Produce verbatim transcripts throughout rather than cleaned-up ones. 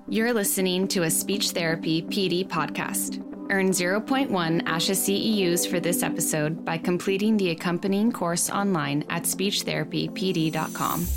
You're listening to a Speech Therapy P D podcast. Earn zero point one ASHA C E Us for this episode by completing the accompanying course online at speech therapy p d dot com.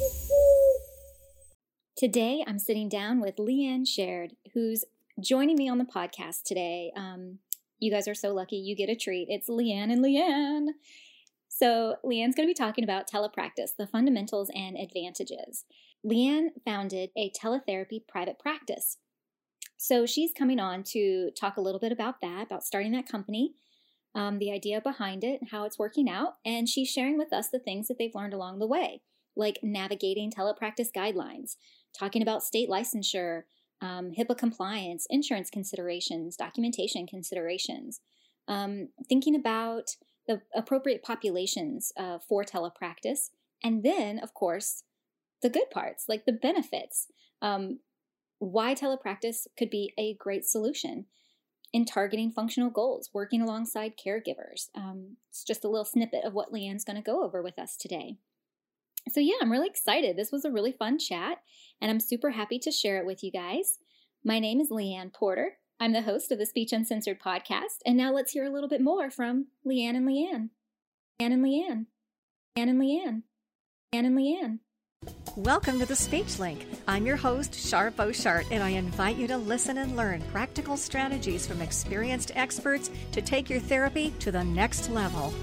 Today, I'm sitting down with Leanne Shared, who's joining me on the podcast today. Um, you guys are so lucky. You get a treat. It's Leanne and Leanne. So Leanne's going to be talking about telepractice, the fundamentals and advantages. Leanne founded a teletherapy private practice. So she's coming on to talk a little bit about that, about starting that company, um, the idea behind it, how it's working out, and she's sharing with us the things that they've learned along the way, like navigating telepractice guidelines, talking about state licensure, um, HIPAA compliance, insurance considerations, documentation considerations, um, thinking about the appropriate populations uh, for telepractice, and then, of course, the good parts, like the benefits, um, why telepractice could be a great solution in targeting functional goals, working alongside caregivers. Um, it's just a little snippet of what Leanne's going to go over with us today. So yeah, I'm really excited. This was a really fun chat, and I'm super happy to share it with you guys. My name is Leanne Porter. I'm the host of the Speech Uncensored podcast, and now let's hear a little bit more from Leanne and Leanne. Leanne and Leanne. Leanne and Leanne. Leanne and Leanne. Welcome to the Speech Link. I'm your host, Sharp O'Shart, and I invite you to listen and learn practical strategies from experienced experts to take your therapy to the next level.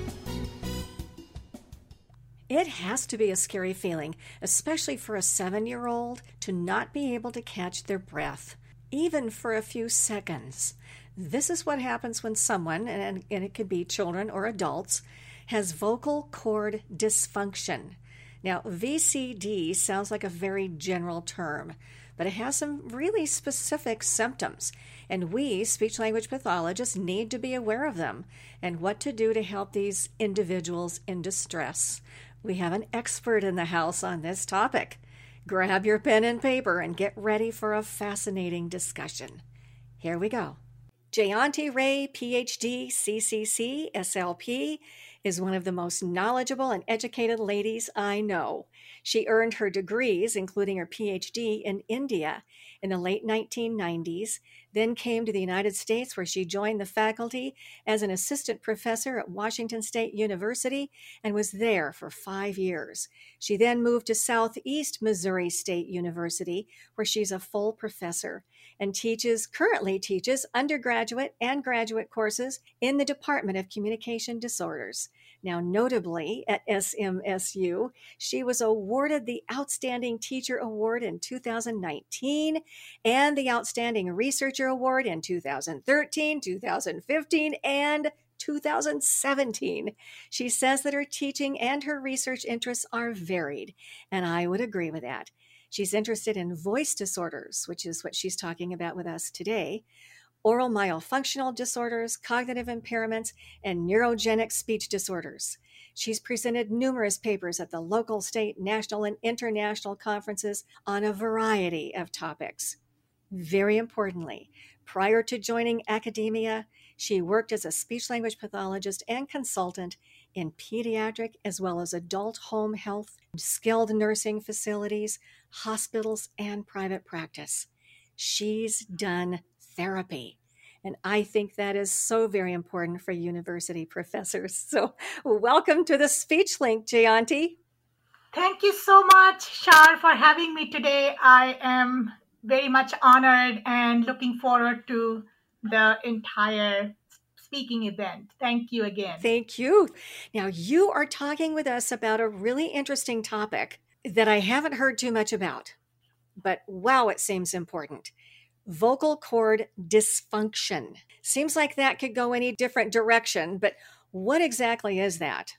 It has to be a scary feeling, especially for a seven-year-old, to not be able to catch their breath, even for a few seconds. This is what happens when someone, and, and it could be children or adults, has vocal cord dysfunction. Now, V C D sounds like a very general term, but it has some really specific symptoms, and we, speech-language pathologists, need to be aware of them and what to do to help these individuals in distress. We have an expert in the house on this topic. Grab your pen and paper and get ready for a fascinating discussion. Here we go. Jayanti Ray, P H D, C C C, S L P, is one of the most knowledgeable and educated ladies I know. She earned her degrees, including her P H D, in India in the late nineteen nineties, then came to the United States where she joined the faculty as an assistant professor at Washington State University and was there for five years. She then moved to Southeast Missouri State University, where she's a full professor and teaches, currently teaches undergraduate and graduate courses in the Department of Communication Disorders. Now, notably at S M S U, she was awarded the Outstanding Teacher Award in two thousand nineteen and the Outstanding Researcher Award in two thousand thirteen, two thousand fifteen, and two thousand seventeen. She says that her teaching and her research interests are varied, and I would agree with that. She's interested in voice disorders, which is what she's talking about with us today, oral myofunctional disorders, cognitive impairments, and neurogenic speech disorders. She's presented numerous papers at the local, state, national, and international conferences on a variety of topics. Very importantly, prior to joining academia, she worked as a speech-language pathologist and consultant in pediatric as well as adult home health, skilled nursing facilities, hospitals, and private practice. She's done therapy. And I think that is so very important for university professors. So welcome to the Speech Link, Jayanti. Thank you so much, Shar, for having me today. I am very much honored and looking forward to the entire speaking event. Thank you again. Thank you. Now, you are talking with us about a really interesting topic that I haven't heard too much about, but wow, it seems important. Vocal cord dysfunction. Seems like that could go any different direction, but what exactly is that?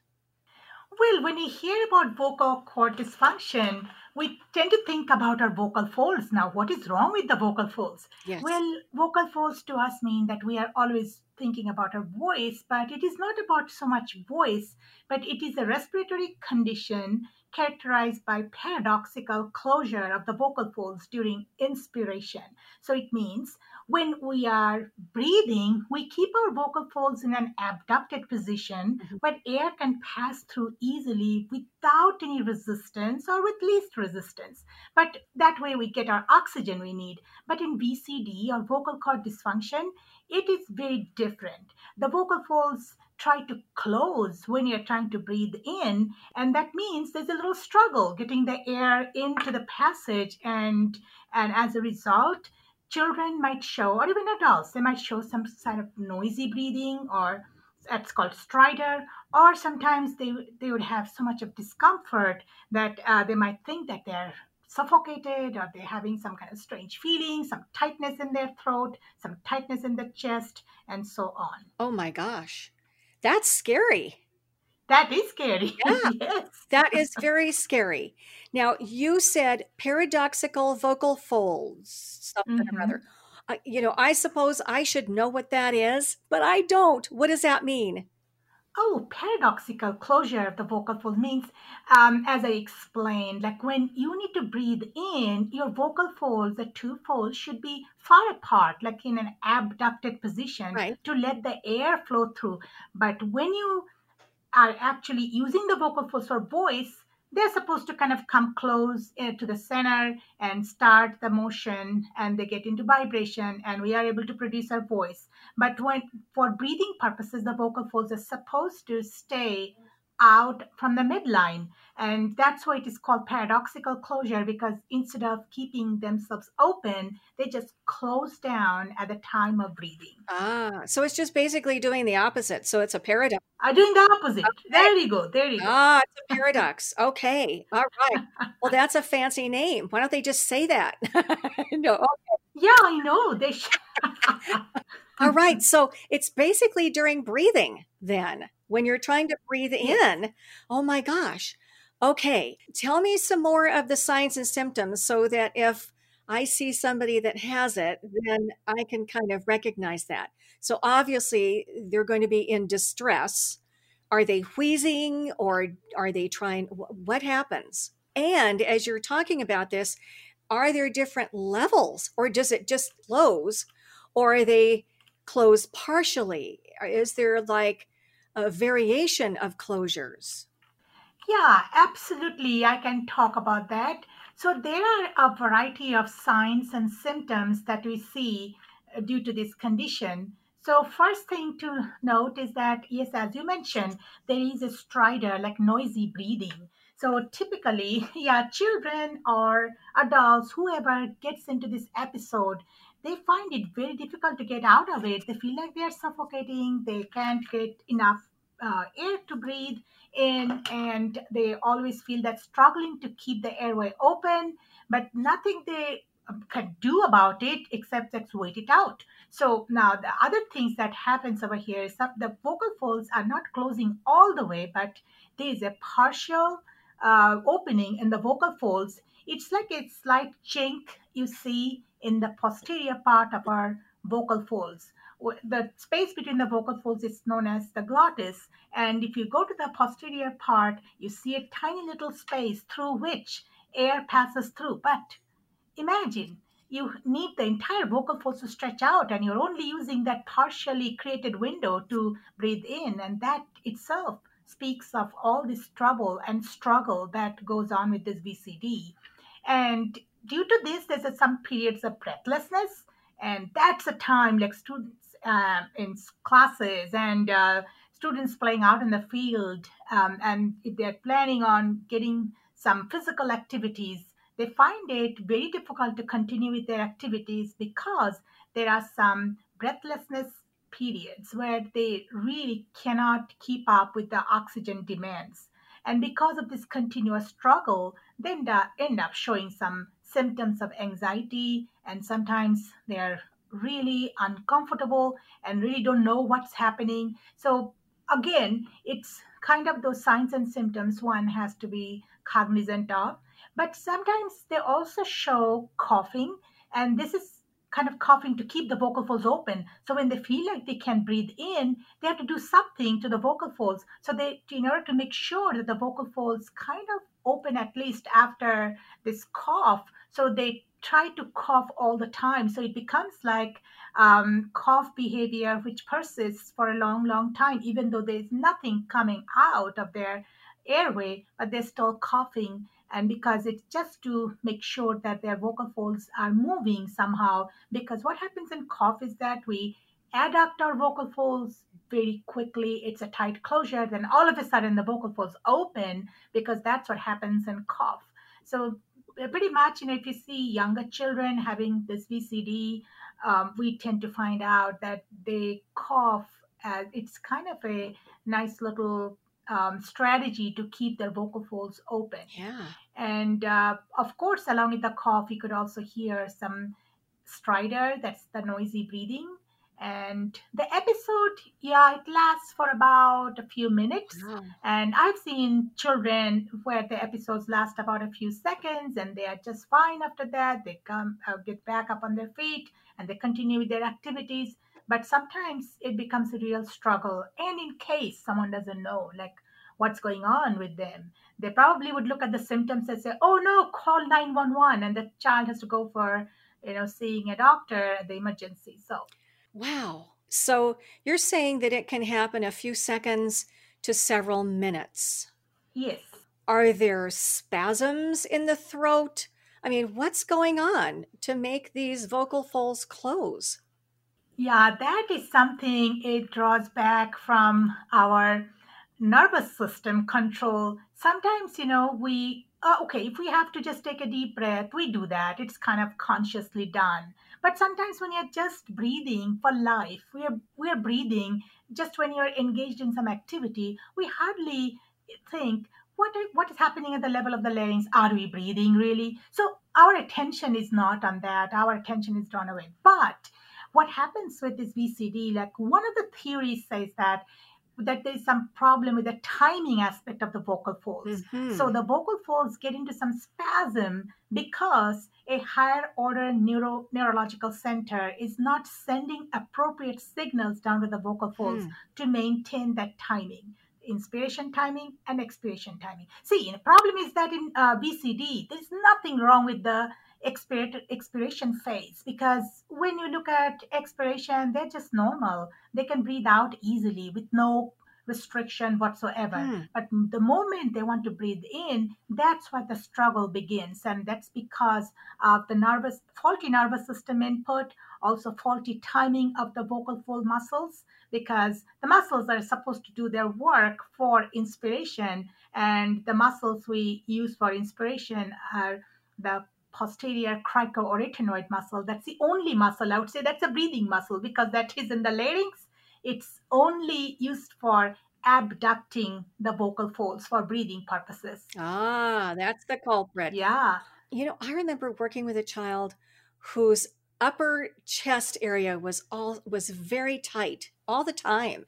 Well, when we hear about vocal cord dysfunction, we tend to think about our vocal folds. Now, what is wrong with the vocal folds? Yes. Well, vocal folds to us mean that we are always thinking about our voice, but it is not about so much voice, but it is a respiratory condition characterized by paradoxical closure of the vocal folds during inspiration. So it means when we are breathing, we keep our vocal folds in an abducted position Mhm. where air can pass through easily without any resistance or with least resistance. But that way we get our oxygen we need. But in V C D or vocal cord dysfunction, it is very different. The vocal folds try to close when you're trying to breathe in, and that means there's a little struggle getting the air into the passage, and and as a result, children might show, or even adults, they might show some sort of noisy breathing, or that's called stridor, or sometimes they they would have so much of discomfort that uh, they might think that they're suffocated, or they're having some kind of strange feeling, some tightness in their throat, some tightness in the chest, and so on. Oh my gosh. That's scary. That is scary. Yeah. Yes. That is very scary. Now, you said paradoxical vocal folds, something or Mhm. other. Uh, you know, I suppose I should know what that is, but I don't. What does that mean? Oh, paradoxical closure of the vocal fold means, um, as I explained, like when you need to breathe in, your vocal folds, the two folds, should be far apart, like in an abducted position Right. to let the air flow through. But when you are actually using the vocal folds for voice, they're supposed to kind of come close uh, to the center and start the motion, and they get into vibration, and we are able to produce our voice. But when for breathing purposes, the vocal folds are supposed to stay out from the midline, and that's why it is called paradoxical closure, because instead of keeping themselves open, they just close down at the time of breathing. Ah, so it's just basically doing the opposite. So it's a paradox. Are doing the opposite. Okay. There you go. There you go. Ah, it's a paradox. Okay. All right. Well, that's a fancy name. Why don't they just say that? No. Okay. Yeah, I know. They should. All right. So it's basically during breathing then, when you're trying to breathe in. Oh my gosh. Okay. Tell me some more of the signs and symptoms so that if I see somebody that has it, then I can kind of recognize that. So obviously, they're going to be in distress. Are they wheezing, or are they trying? wh- What happens? And as you're talking about this, are there different levels, or does it just close, or are they closed partially? Or is there like a variation of closures? Yeah, absolutely. I can talk about that. So, there are a variety of signs and symptoms that we see uh, due to this condition. So, first thing to note is that, yes, as you mentioned, there is a stridor, like noisy breathing. So, typically, yeah, children or adults, whoever gets into this episode, they find it very difficult to get out of it. They feel like they are suffocating, they can't get enough uh, air to breathe in, and they always feel that struggling to keep the airway open, but nothing they um, can do about it except just wait it out. So now the other things that happens over here is that the vocal folds are not closing all the way, but there is a partial uh, opening in the vocal folds. It's like a slight chink you see in the posterior part of our vocal folds. W- the space between the vocal folds is known as the glottis, and if you go to the posterior part, you see a tiny little space through which air passes through. But imagine you need the entire vocal folds to stretch out, and you're only using that partially created window to breathe in. And that itself speaks of all this trouble and struggle that goes on with this V C D. And due to this, there's a, some periods of breathlessness, and that's a time like students um, in s- classes and uh, students playing out in the field, um, and if they're planning on getting some physical activities, they find it very difficult to continue with their activities because there are some breathlessness periods where they really cannot keep up with the oxygen demands. And because of this continuous struggle, they end up, end up showing some symptoms of anxiety, and sometimes they're really uncomfortable and really don't know what's happening. So, again, it's kind of those signs and symptoms one has to be cognizant of. But sometimes they also show coughing, and this is kind of coughing to keep the vocal folds open. So when they feel like they can breathe in, they have to do something to the vocal folds. So they, in order to make sure that the vocal folds kind of open at least after this cough, so they try to cough all the time. So it becomes like um, cough behavior which persists for a long, long time, even though there's nothing coming out of their airway, but they're still coughing. And because it's just to make sure that their vocal folds are moving somehow. Because what happens in cough is that we adduct our vocal folds very quickly. It's a tight closure. Then all of a sudden the vocal folds open, because that's what happens in cough. So uh, pretty much, you know, if you see younger children having this V C D, um, we tend to find out that they cough. As it's kind of a nice little um, strategy to keep their vocal folds open. Yeah. And uh, of course, along with the cough, you could also hear some stridor, that's the noisy breathing. And the episode, yeah, it lasts for about a few minutes. Wow. And I've seen children where the episodes last about a few seconds and they are just fine after that. They come, uh, get back up on their feet and they continue with their activities. But sometimes it becomes a real struggle. And in case someone doesn't know, like, what's going on with them, they probably would look at the symptoms and say, oh no, call nine one one. And the child has to go for, you know, seeing a doctor at the emergency. So, Wow. So you're saying that it can happen a few seconds to several minutes. yes. Are there spasms in the throat? I mean, what's going on to make these vocal folds close? Yeah, that is something it draws back from our nervous system control. Sometimes, you know, we, uh, okay, if we have to just take a deep breath, we do that. It's kind of consciously done. But sometimes when you're just breathing for life, we are, we are breathing just when you're engaged in some activity, we hardly think, what, what is happening at the level of the larynx? Are we breathing really? So our attention is not on that. Our attention is drawn away. But what happens with this V C D, like one of the theories says that that there's some problem with the timing aspect of the vocal folds. Mhm. So the vocal folds get into some spasm because a higher order neuro, neurological center is not sending appropriate signals down to the vocal folds Hmm. to maintain that timing, inspiration timing and expiration timing. See, the problem is that in uh, B C D, there's nothing wrong with the expir- expiration phase, because when you look at expiration, they're just normal. They can breathe out easily with no restriction whatsoever. Hmm. But the moment they want to breathe in, that's where the struggle begins. And that's because of the nervous, faulty nervous system input, also faulty timing of the vocal fold muscles, because the muscles are supposed to do their work for inspiration. And the muscles we use for inspiration are the posterior cricoarytenoid muscle. That's the only muscle, I would say that's a breathing muscle, because that is in the larynx. It's only used for abducting the vocal folds for breathing purposes. Ah, that's the culprit. Yeah. You know, I remember working with a child whose upper chest area was all was very tight all the time.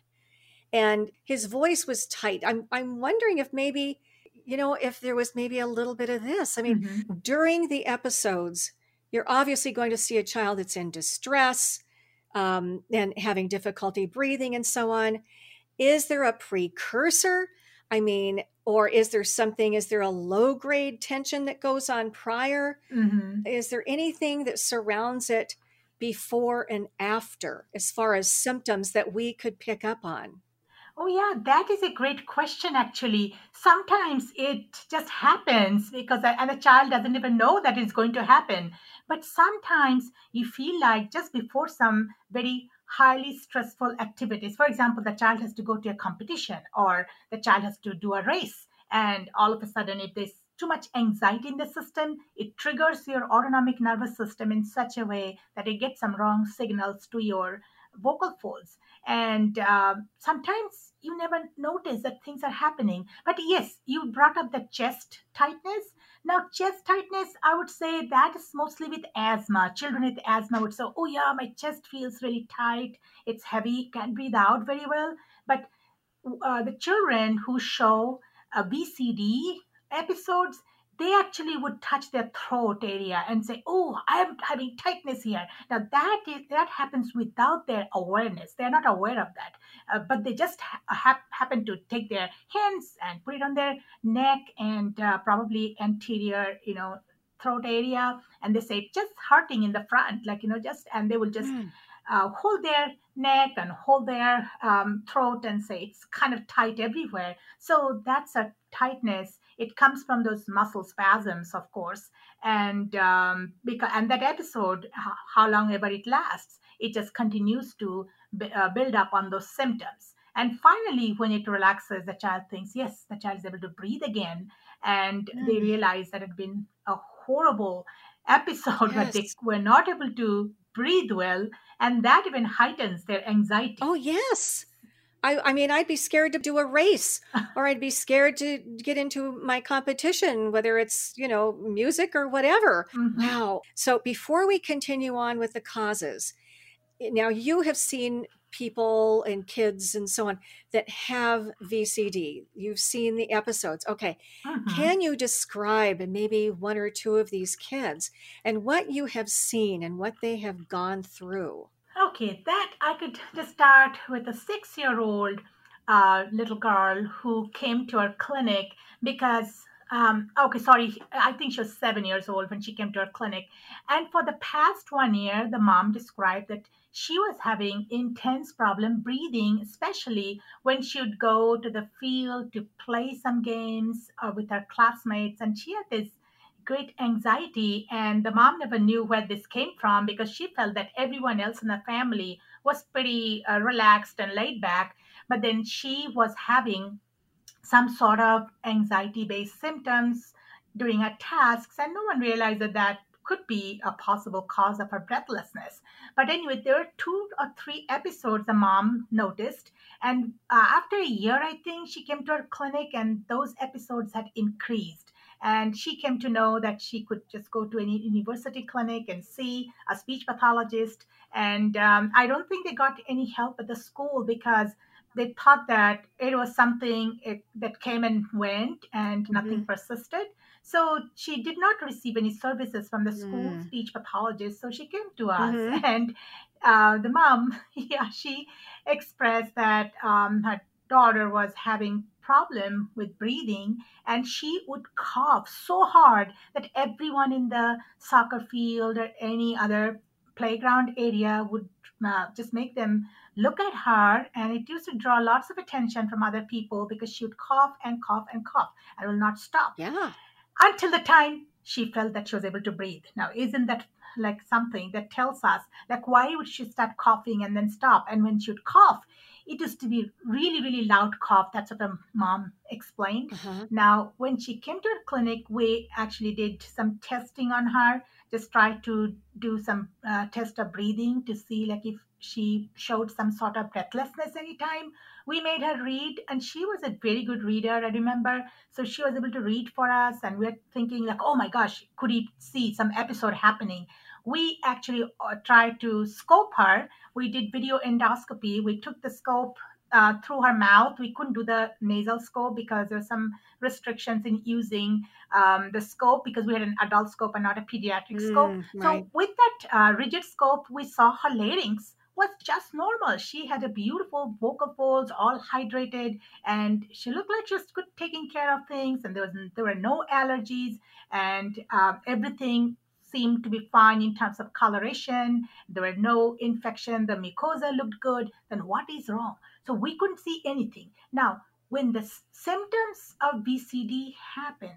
And his voice was tight. I'm I'm wondering if maybe, you know, if there was maybe a little bit of this. I mean, Mhm. during the episodes, you're obviously going to see a child that's in distress um, and having difficulty breathing and so on. Is there a precursor? I mean, or is there something, is there a low grade tension that goes on prior? Mhm. Is there anything that surrounds it before and after as far as symptoms that we could pick up on? Oh, yeah, that is a great question, actually. Sometimes it just happens because, and the child doesn't even know that it's going to happen. But sometimes you feel like just before some very highly stressful activities, for example, the child has to go to a competition or the child has to do a race. And all of a sudden, if there's too much anxiety in the system, it triggers your autonomic nervous system in such a way that it gets some wrong signals to your vocal folds. And um, sometimes you never notice that things are happening. But yes, you brought up the chest tightness. Now, chest tightness, I would say that is mostly with asthma. Children with asthma would say, oh yeah, my chest feels really tight, it's heavy, can't breathe out very well. But uh, the children who show uh, B C D episodes, they actually would touch their throat area and say, "Oh, I'm having tightness here." Now that is that happens without their awareness. They're not aware of that, uh, but they just ha- hap- happen to take their hands and put it on their neck and uh, probably anterior, you know, throat area, and they say it's just hurting in the front, like you know, just and they will just Mm. uh, hold their neck and hold their um, throat and say it's kind of tight everywhere. So that's a tightness. It comes from those muscle spasms, of course, and um, because and that episode, h- how long ever it lasts, it just continues to b- uh, build up on those symptoms. And finally, when it relaxes, the child thinks, yes, the child is able to breathe again, and they Mm. realize that it had been a horrible episode where they Yes. were not able to breathe well, and that even heightens their anxiety. Oh, yes. I, I mean, I'd be scared to do a race, or I'd be scared to get into my competition, whether it's, you know, music or whatever. Mhm. Wow. So before we continue on with the causes, now you have seen people and kids and so on that have V C D. You've seen the episodes. Okay. Mhm. Can you describe maybe one or two of these kids and what you have seen and what they have gone through? Okay, that I could just start with a six year old uh, little girl who came to our clinic because, um, okay, sorry, I think she was seven years old when she came to our clinic. And for the past one year, the mom described that she was having intense problem breathing, especially when she would go to the field to play some games uh, with her classmates. And she had this great anxiety, and the mom never knew where this came from because she felt that everyone else in the family was pretty uh, relaxed and laid back, but then she was having some sort of anxiety based symptoms during her tasks, and no one realized that that could be a possible cause of her breathlessness. But anyway, there were two or three episodes the mom noticed, and uh, after a year, I think she came to our clinic, and those episodes had increased. And she came to know that she could just go to any university clinic and see a speech pathologist. And um, I don't think they got any help at the school because they thought that it was something it, that came and went and nothing Mhm. persisted. So she did not receive any services from the school Mm. speech pathologist. So she came to us, Mhm. and uh, the mom, yeah, she expressed that um, her daughter was having problem with breathing, and she would cough so hard that everyone in the soccer field or any other playground area would uh, just make them look at her, and it used to draw lots of attention from other people because she would cough and cough and cough and will not stop Yeah. until the time she felt that she was able to breathe. Now, isn't that like something that tells us, like, why would she start coughing and then stop? And when she would cough, it used to be really, really loud cough. That's what her mom explained. Uh-huh. Now, when she came to her clinic, we actually did some testing on her, just tried to do some uh, test of breathing to see, like, if she showed some sort of breathlessness anytime. We made her read, and she was a very good reader, I remember. So she was able to read for us, and we're thinking like, oh my gosh, could he see some episode happening? We actually uh, tried to scope her. We did video endoscopy. We took the scope uh, through her mouth. We couldn't do the nasal scope because there were some restrictions in using um, the scope because we had an adult scope and not a pediatric scope. Mm, right. So with that uh, rigid scope, we saw her larynx was just normal. She had a beautiful vocal folds, all hydrated, and she looked like she was good taking care of things, and there was there were no allergies, and um, everything seemed to be fine in terms of coloration. There were no infection. The mucosa looked good. Then what is wrong? So we couldn't see anything. Now, when the s- symptoms of B C D happen,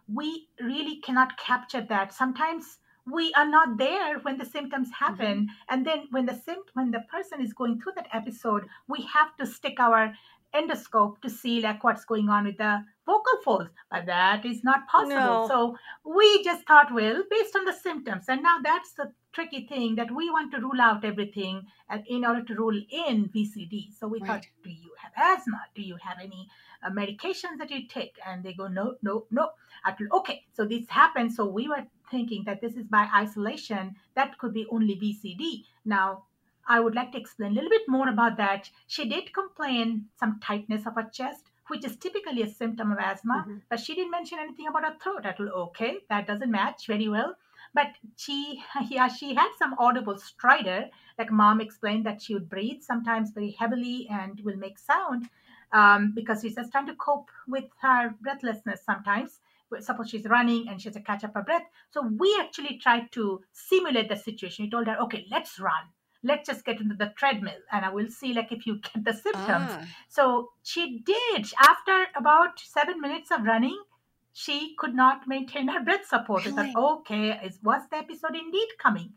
we really cannot capture that. Sometimes we are not there when the symptoms Mhm. happen, and then when the sympt- when the person is going through that episode, we have to stick our endoscope to see like what's going on with the vocal folds, but that is not possible. No. So we just thought, well, based on the symptoms, and now that's the tricky thing, that we want to rule out everything uh, in order to rule in V C D. So we thought, Right. do you have asthma? Do you have any uh, medications that you take? And they go, no, no, no. I told, okay, so this happened. So we were thinking that this is by isolation. That could be only V C D. Now, I would like to explain a little bit more about that. She did complain some tightness of her chest. which is typically a symptom of asthma. Mm-hmm. But she didn't mention anything about her throat. I thought, okay, that doesn't match very well. But she, yeah, she had some audible stridor. Like mom explained that she would breathe sometimes very heavily and will make sound um, because she's just trying to cope with her breathlessness sometimes. Suppose she's running and she has to catch up her breath. So we actually tried to simulate the situation. We told her, okay, let's run. Let's just get into the treadmill and I will see like if you get the symptoms. Ah. So she did. After about seven minutes of running, she could not maintain her breath support. We Really? thought, okay, is, was the episode indeed coming?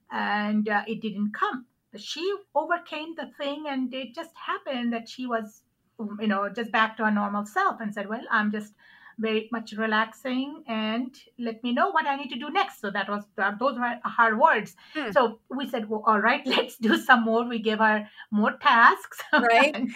And uh, it didn't come. She overcame the thing and it just happened that she was, you know, just back to her normal self and said, well, I'm just very much relaxing and let me know what I need to do next. So that was, those were her words. Hmm. So we said, well, all right, let's do some more. We gave her more tasks. Right. And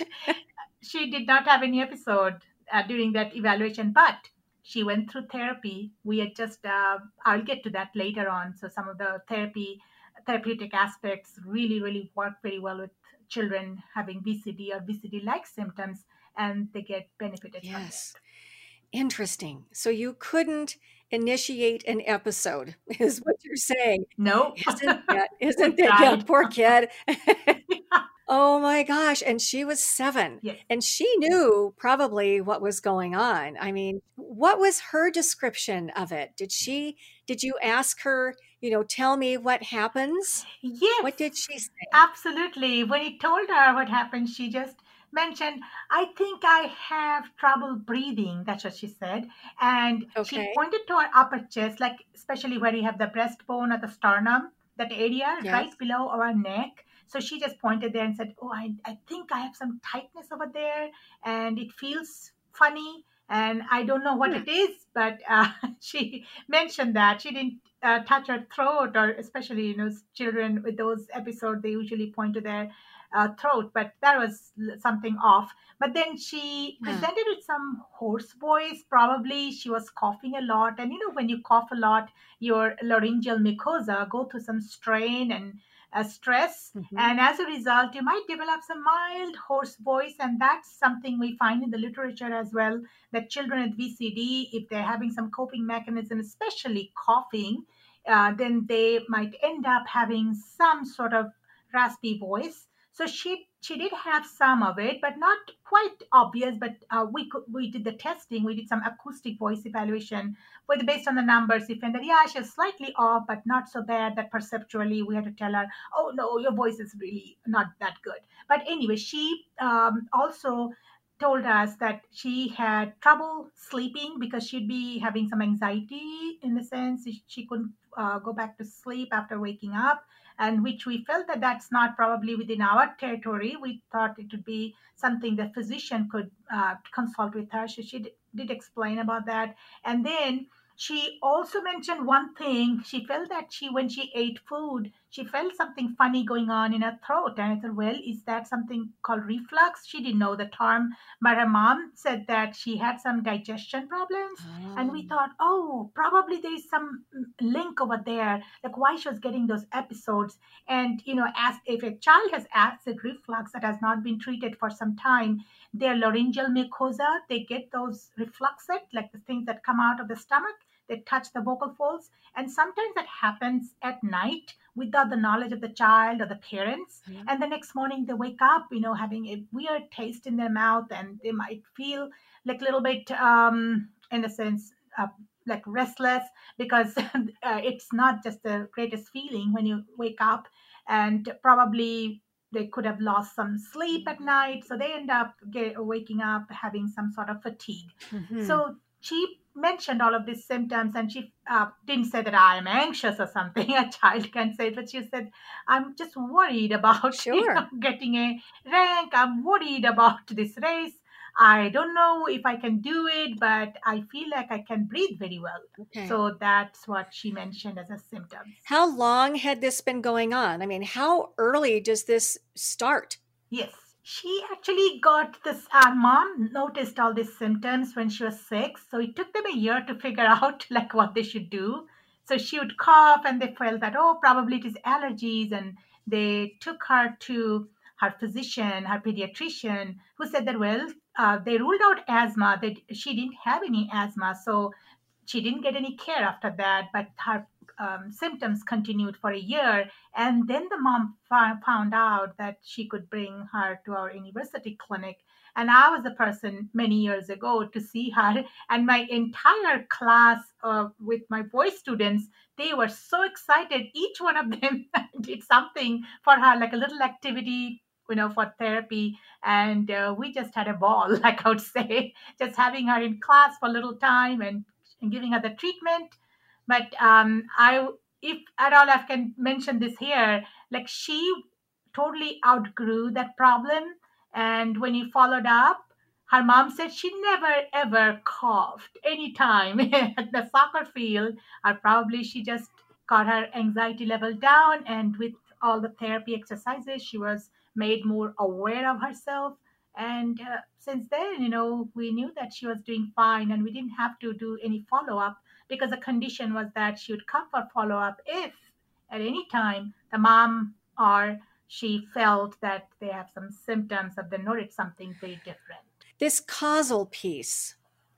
she did not have any episode uh, during that evaluation, but she went through therapy. We had just, uh, I'll get to that later on. So some of the therapy, therapeutic aspects really, really work very well with children having B C D or B C D-like symptoms, and they get benefited from Yes. it. Interesting. So you couldn't initiate an episode, is what you're saying. No. Isn't that, isn't We that, yeah, tried. poor kid. Yeah. Oh my gosh. And she was seven. Yes. And she knew probably what was going on. I mean, what was her description of it? Did she, did you ask her, you know, tell me what happens? Yes. What did she say? Absolutely. When he told her what happened, she just mentioned, I think I have trouble breathing. That's what she said. And she Okay. pointed to her upper chest, like especially where you have the breastbone or the sternum, that area Yes. right below our neck. So she just pointed there and said, oh, I, I think I have some tightness over there and it feels funny. And I don't know what Hmm. it is, but uh, she mentioned that she didn't uh, touch her throat, or especially, you know, children with those episodes, they usually point to their uh, throat, but that was l- something off. But then she Yeah. presented with some hoarse voice. Probably she was coughing a lot. And, you know, when you cough a lot, your laryngeal mucosa go through some strain and uh, stress. Mhm. And as a result, you might develop some mild hoarse voice. And that's something we find in the literature as well, that children with V C D, if they're having some coping mechanism, especially coughing, uh, then they might end up having some sort of raspy voice. So she she did have some of it, but not quite obvious. But uh, we could we did the testing. We did some acoustic voice evaluation with based on the numbers. We found that yeah, she's slightly off, but not so bad that perceptually we had to tell her, oh no, your voice is really not that good. But anyway, she um, also told us that she had trouble sleeping because she'd be having some anxiety, in the sense she she couldn't uh, go back to sleep after waking up, and which we felt that that's not probably within our territory. We thought it would be something the physician could uh, consult with her. So she d- did explain about that. And then she also mentioned one thing. She felt that she, when she ate food, she felt something funny going on in her throat. And I thought, well, is that something called reflux? She didn't know the term, but her mom said that she had some digestion problems. And we Oh. thought, oh, probably there is some mm, link over there, like why she was getting those episodes. And, you know, as if a child has acid reflux that has not been treated for some time, their laryngeal mucosa, they get those refluxed, like the things that come out of the stomach, they touch the vocal folds. And sometimes that happens at night without the knowledge of the child or the parents. Mhm. And the next morning they wake up, you know, having a weird taste in their mouth, and they might feel like a little bit, um, in a sense, uh, like restless, because uh, it's not just the greatest feeling when you wake up, and probably they could have lost some sleep at night, so they end up get, waking up having some sort of fatigue. Mhm. So she mentioned all of these symptoms, and she uh, didn't say that I am anxious or something. A child can say it, but she said, I'm just worried about you Sure. know, getting a rank. I'm worried about this race. I don't know if I can do it, but I feel like I can breathe very well. Okay. So that's what she mentioned as a symptoms. How long had this been going on? I mean, how early does this start? Yes, she actually got this. Our mom noticed all these symptoms when she was six, so it took them a year to figure out like what they should do. So she would cough, and they felt that oh, probably it is allergies, and they took her to her physician, her pediatrician, who said that well, uh, they ruled out asthma. That she didn't have any asthma, so she didn't get any care after that. But her um, symptoms continued for a year, and then the mom f- found out that she could bring her to our university clinic. And I was the person many years ago to see her, and my entire class uh, with my voice students, they were so excited. Each one of them did something for her, like a little activity, you know, for therapy. And uh, we just had a ball, like I would say, just having her in class for a little time and, and giving her the treatment. But um, I, if at all I can mention this here, like she totally outgrew that problem. And when he followed up, her mom said she never ever coughed anytime at the soccer field, or probably she just got her anxiety level down. And with all the therapy exercises, she was made more aware of herself. And uh, since then, you know, we knew that she was doing fine, and we didn't have to do any follow up, because the condition was that she would come for follow up if at any time the mom or she felt that they have some symptoms or they noted something very different. This causal piece,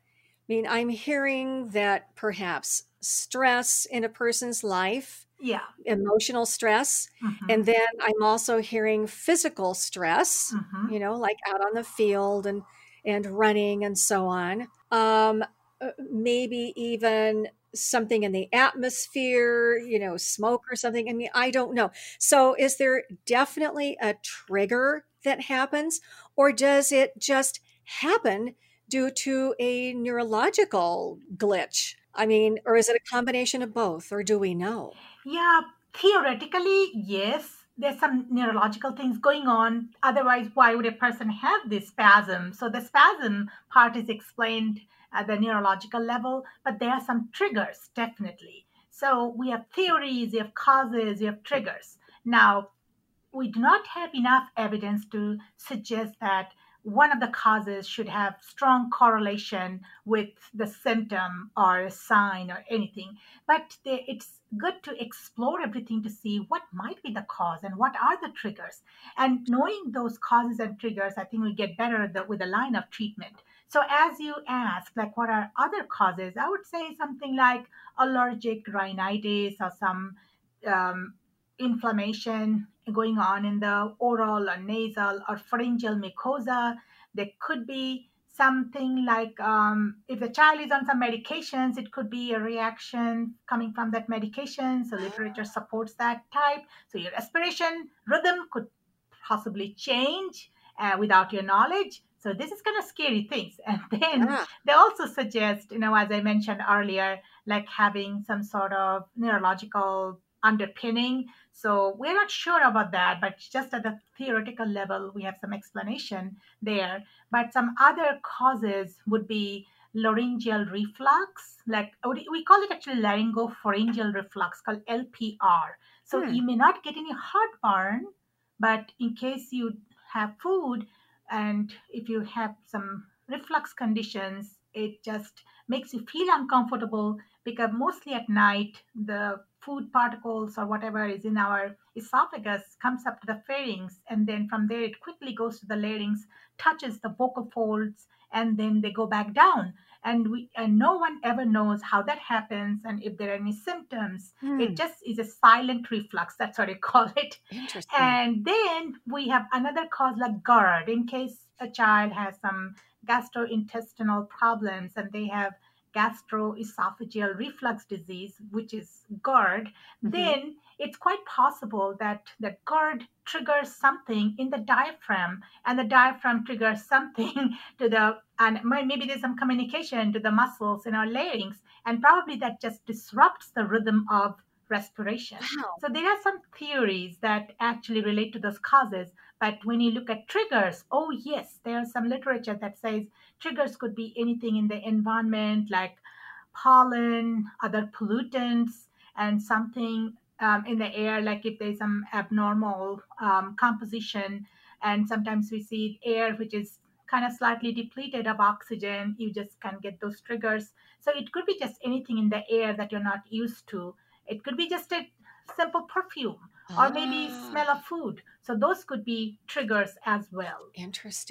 I mean, I'm hearing that perhaps stress in a person's life, Yeah. emotional stress, Mhm. and then I'm also hearing physical stress, Mhm. you know, like out on the field and and running and so on. Um, uh, maybe even something in the atmosphere, you know, smoke or something. I mean, I don't know. So is there definitely a trigger that happens, or does it just happen due to a neurological glitch? I mean, or is it a combination of both, or do we know? Yeah, theoretically, yes. There's some neurological things going on. Otherwise, why would a person have this spasm? So the spasm part is explained at the neurological level, but there are some triggers, definitely. So we have theories, we have causes, we have triggers. Now, we do not have enough evidence to suggest that one of the causes should have strong correlation with the symptom or a sign or anything. But they, it's good to explore everything to see what might be the cause and what are the triggers. And knowing those causes and triggers, I think we get better the, with a line of treatment. So as you ask, like what are other causes, I would say something like allergic rhinitis or some um, inflammation going on in the oral or nasal or pharyngeal mucosa. There could be something like um, if the child is on some medications, it could be a reaction coming from that medication. So literature supports that type. So your respiration rhythm could possibly change uh, without your knowledge. So this is kind of scary things. And then Yeah. they also suggest, you know, as I mentioned earlier, like having some sort of neurological underpinning. So we're not sure about that, but just at the theoretical level, we have some explanation there. But some other causes would be laryngeal reflux, like we call it actually laryngopharyngeal reflux, called L P R. So Hmm. you may not get any heartburn, but in case you have food and if you have some reflux conditions, it just makes you feel uncomfortable, because mostly at night the food particles or whatever is in our esophagus comes up to the pharynx, and then from there it quickly goes to the larynx, touches the vocal folds, and then they go back down. And we and no one ever knows how that happens and if there are any symptoms. Hmm. It just is a silent reflux, that's what I call it. Interesting. And then we have another cause like GERD, in case a child has some gastrointestinal problems and they have gastroesophageal reflux disease, which is GERD. Mhm. Then it's quite possible that the GERD triggers something in the diaphragm, and the diaphragm triggers something to the, and maybe there's some communication to the muscles in our larynx, and probably that just disrupts the rhythm of respiration. Wow. So there are some theories that actually relate to those causes. But when you look at triggers, oh yes, there's some literature that says triggers could be anything in the environment, like pollen, other pollutants, and something um, in the air, like if there's some abnormal um, composition. And sometimes we see air which is kind of slightly depleted of oxygen, you just can get those triggers. So it could be just anything in the air that you're not used to. It could be just a simple perfume, or maybe Ah, smell of food. So those could be triggers as well. interesting.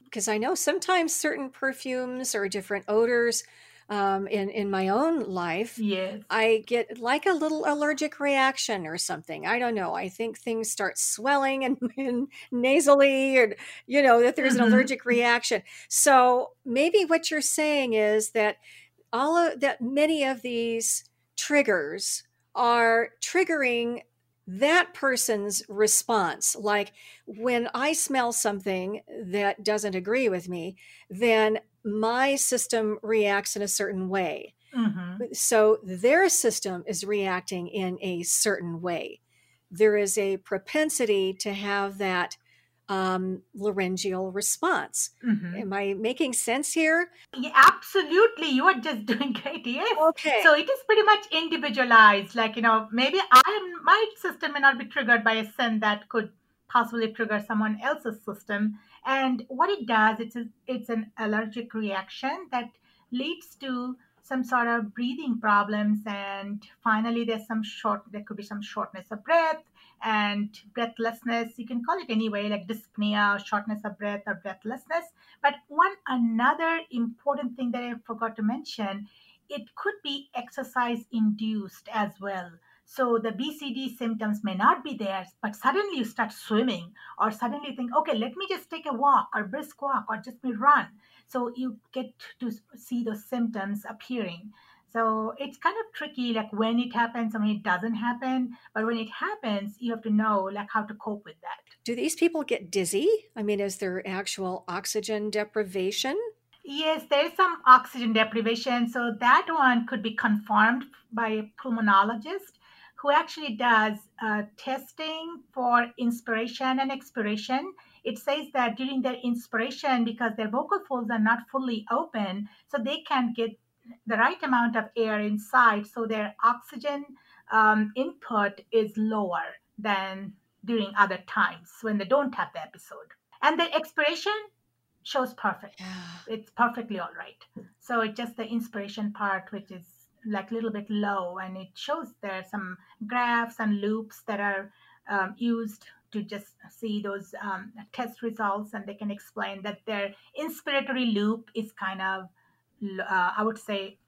because I know sometimes certain perfumes or different odors um, in, in my own life, Yes. I get like a little allergic reaction or something. I don't know. I think things start swelling and, and nasally, and, you know, that there's an Mm-hmm. allergic reaction. So maybe what you're saying is that all of that, many of these triggers are triggering that person's response. Like when I smell something that doesn't agree with me, then my system reacts in a certain way. Mm-hmm. So their system is reacting in a certain way. There is a propensity to have that um, laryngeal response. Mm-hmm. Am I making sense here? Yeah, absolutely. You are just doing great. Yes. Okay. So it is pretty much individualized. Like, you know, maybe I am, my system may not be triggered by a scent that could possibly trigger someone else's system. And what it does, it's a, it's an allergic reaction that leads to some sort of breathing problems. And finally, there's some short, there could be some shortness of breath and breathlessness. You can call it anyway, like dyspnea, shortness of breath, or breathlessness. But one another important thing that I forgot to mention, it could be exercise induced as well. So the B C D symptoms may not be there, but suddenly you start swimming, or suddenly you think, okay, let me just take a walk or brisk walk or just me run. So you get to see those symptoms appearing. So it's kind of tricky, like when it happens and when it doesn't happen. But when it happens, you have to know like how to cope with that. Do these people get dizzy? I mean, is there actual oxygen deprivation? Yes, there is some oxygen deprivation. So that one could be confirmed by a pulmonologist who actually does uh, testing for inspiration and expiration. It says that during their inspiration, because their vocal folds are not fully open, so they can get the right amount of air inside. So their oxygen um, input is lower than during other times when they don't have the episode. And the expiration shows perfect. Yeah. It's perfectly all right. So it's just the inspiration part, which is like a little bit low, and it shows there are some graphs and loops that are um, used to just see those um, test results, and they can explain that their inspiratory loop is kind of, uh, I would say,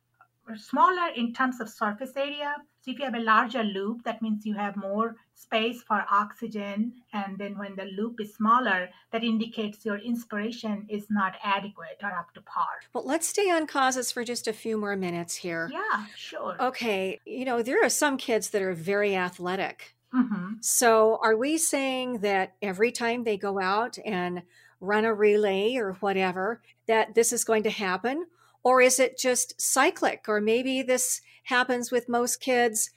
smaller in terms of surface area. So if you have a larger loop, that means you have more space for oxygen. And then when the loop is smaller, that indicates your inspiration is not adequate or up to par. Well, let's stay on causes for just a few more minutes here. Yeah, sure. Okay. You know, there are some kids that are very athletic. Mm-hmm. So are we saying that every time they go out and run a relay or whatever, that this is going to happen? Or is it just cyclic? Or maybe this happens with most kids,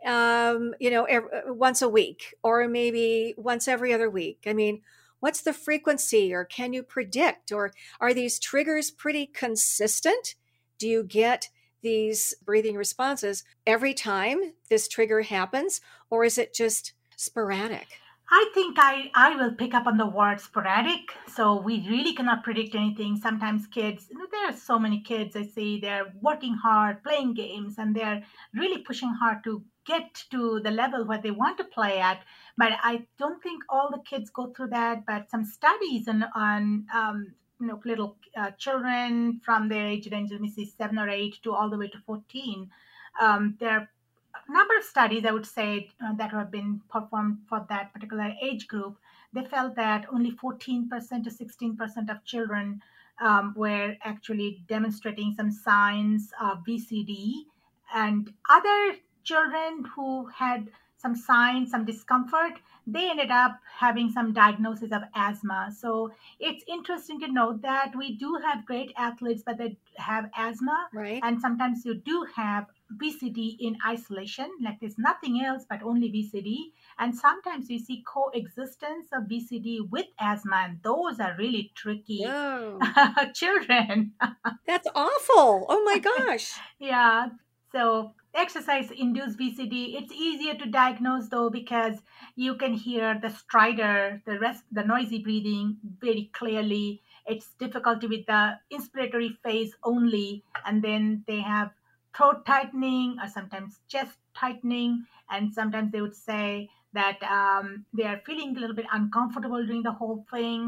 um, you know, every, once a week, or maybe once every other week. I mean, what's the frequency, or can you predict? Or are these triggers pretty consistent? Do you get these breathing responses every time this trigger happens, or is it just sporadic? I think I, I will pick up on the word sporadic. So we really cannot predict anything. Sometimes kids, you know, there are so many kids I see, they're working hard, playing games, and they're really pushing hard to get to the level where they want to play at. But I don't think all the kids go through that. But some studies on, on um, you know, little uh, children from their age range, let me see, seven or eight to all the way to fourteen, um, they're number of studies, I would say, uh, that have been performed for that particular age group, they felt that only fourteen percent to sixteen percent of children um, were actually demonstrating some signs of V C D. And other children who had some signs, some discomfort, they ended up having some diagnosis of asthma. So it's interesting to note that we do have great athletes, but they have asthma. Right. And sometimes you do have V C D in isolation, like there's nothing else but only V C D. And sometimes you see coexistence of V C D with asthma, and those are really tricky Whoa. children. That's awful. Oh my gosh. Yeah. So exercise induced V C D, it's easier to diagnose though, because you can hear the stridor, the rest, the noisy breathing very clearly. It's difficulty with the inspiratory phase only, and then they have throat tightening or sometimes chest tightening, and sometimes they would say that um, they are feeling a little bit uncomfortable during the whole thing.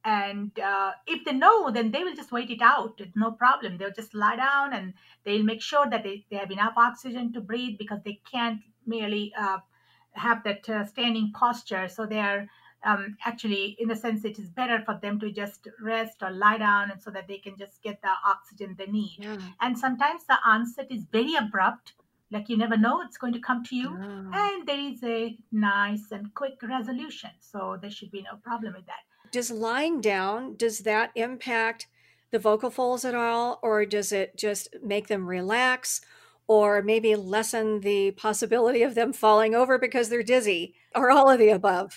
And uh, if they know, then they will just wait it out. It's no problem. They'll just lie down and they'll make sure that they, they have enough oxygen to breathe, because they can't merely uh, have that uh, standing posture. So they are um, actually, in a sense, it is better for them to just rest or lie down, and so that they can just get the oxygen they need. Yeah. And sometimes the onset is very abrupt, like you never know it's going to come to you. Oh. And there is a nice and quick resolution. So there should be no problem with that. Does lying down, does that impact the vocal folds at all? Or does it just make them relax? Or maybe lessen the possibility of them falling over because they're dizzy? Or all of the above?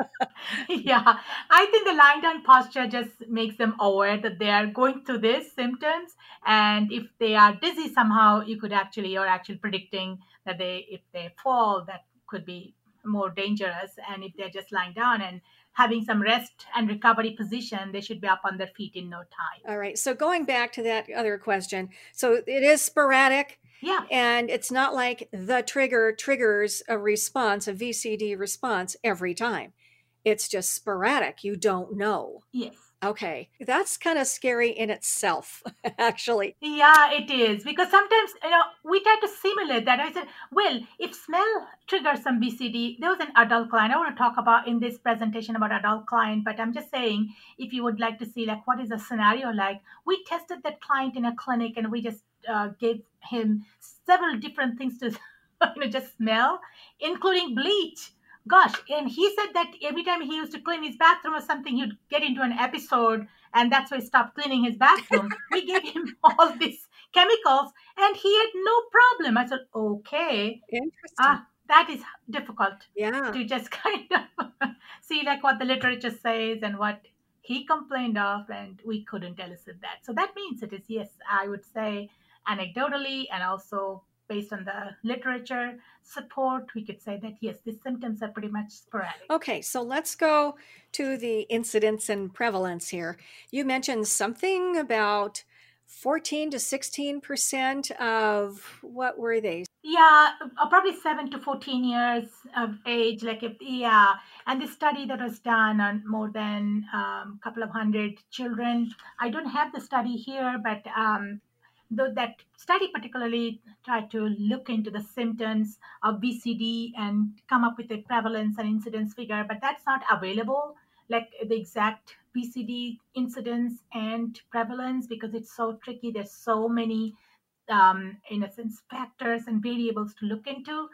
Yeah, I think the lying down posture just makes them aware that they are going through these symptoms. And if they are dizzy somehow, you could actually, you're actually predicting that they, if they fall, that could be more dangerous. And if they're just lying down and having some rest and recovery position, they should be up on their feet in no time. All right. So going back to that other question. So it is sporadic. Yeah. And it's not like the trigger triggers a response, a V C D response every time. It's just sporadic. You don't know. Yes. Okay. That's kind of scary in itself, actually. Yeah, it is. Because sometimes, you know, we try to simulate that. I said, well, if smell triggers some B C D, there was an adult client. I want to talk about in this presentation about adult client, but I'm just saying, if you would like to see, like, what is a scenario like, we tested that client in a clinic and we just uh, gave him several different things to, you know, just smell, including bleach. Gosh, and he said that every time he used to clean his bathroom or something, he'd get into an episode, and that's why he stopped cleaning his bathroom. We gave him all these chemicals, and he had no problem. I said, okay. Interesting. Ah, that is difficult Yeah. to just kind of see like what the literature says and what he complained of, and we couldn't elicit that. So that means it is, yes, I would say anecdotally and also based on the literature support, we could say that, yes, these symptoms are pretty much sporadic. Okay, so let's go to the incidence and prevalence here. You mentioned something about fourteen to sixteen percent of, what were they? Yeah, uh, probably seven to fourteen years of age. Like, if, yeah. And the study that was done on more than a um, couple of hundred children. I don't have the study here, but um, though that study particularly tried to look into the symptoms of B C D and come up with a prevalence and incidence figure, but that's not available, like the exact B C D incidence and prevalence, because it's so tricky. There's so many, um, in a sense, factors and variables to look into.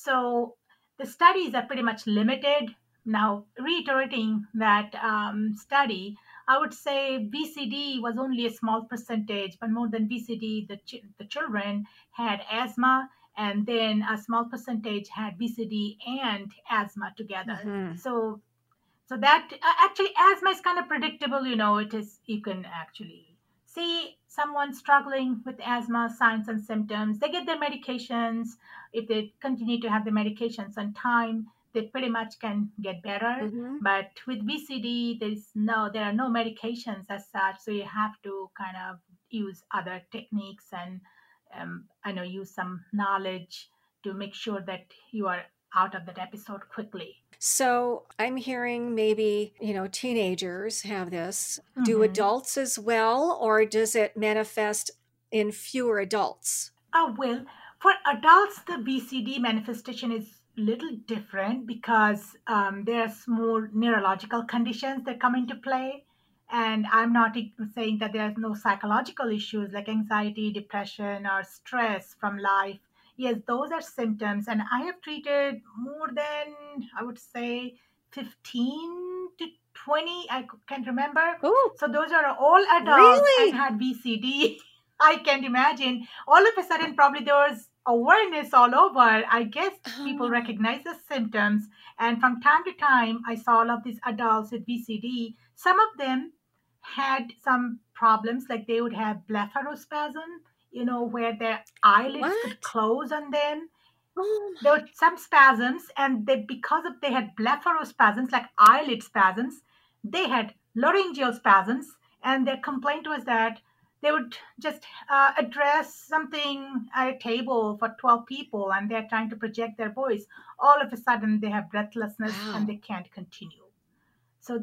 So the studies are pretty much limited. Now, reiterating that um, study, I would say B C D was only a small percentage, but more than B C D, the, ch- the children had asthma, and then a small percentage had B C D and asthma together. Mhm. So, so that uh, actually asthma is kind of predictable. You know, it is, you can actually see someone struggling with asthma, signs and symptoms. They get their medications. If they continue to have the medications on time, they pretty much can get better. Mhm. But with B C D, there's no, there are no medications as such, so you have to kind of use other techniques and um, I know use some knowledge to make sure that you are out of that episode quickly. So I'm hearing maybe, you know, teenagers have this. Do Mhm. adults as well, or does it manifest in fewer adults? Oh, well, for adults, the B C D manifestation is little different because um, there's more neurological conditions that come into play. And I'm not e- saying that there's no psychological issues like anxiety, depression, or stress from life. Yes, those are symptoms. And I have treated more than, I would say, fifteen to twenty. I c- can't remember. Oh, So those are all adults Really? and had B C D. I can't imagine. All of a sudden, probably there was awareness all over. I guess people Oh. recognize the symptoms. And from time to time, I saw all of these adults with B C D. Some of them had some problems, like they would have blepharospasm, you know, where their eyelids What? could close on them. Oh, There were some spasms, and they, because of they had blepharospasms, like eyelid spasms, they had laryngeal spasms, and their complaint was that they would just uh, address something at a table for twelve people, and they're trying to project their voice. All of a sudden, they have breathlessness Wow. and they can't continue. So that's